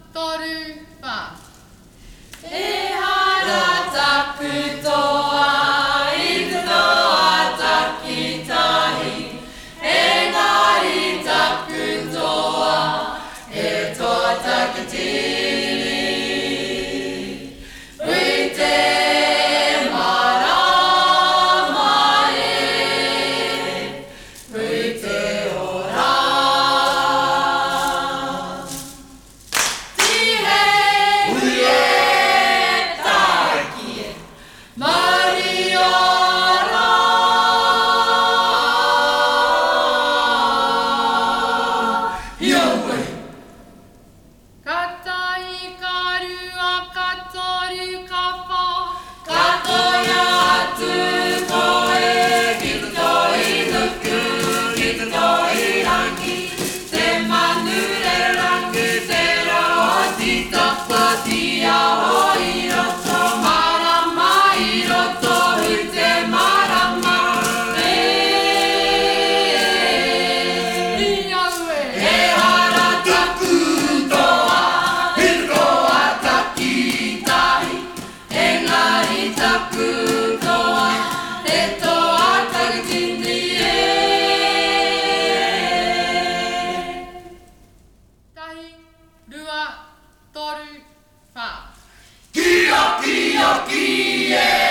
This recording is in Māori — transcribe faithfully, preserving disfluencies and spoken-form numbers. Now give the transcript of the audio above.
トルファエハラタクトワイズドアタキタイエナリタクトワエトアタキティウイテマラマエウイテオラルアトルファキヨキヨキエ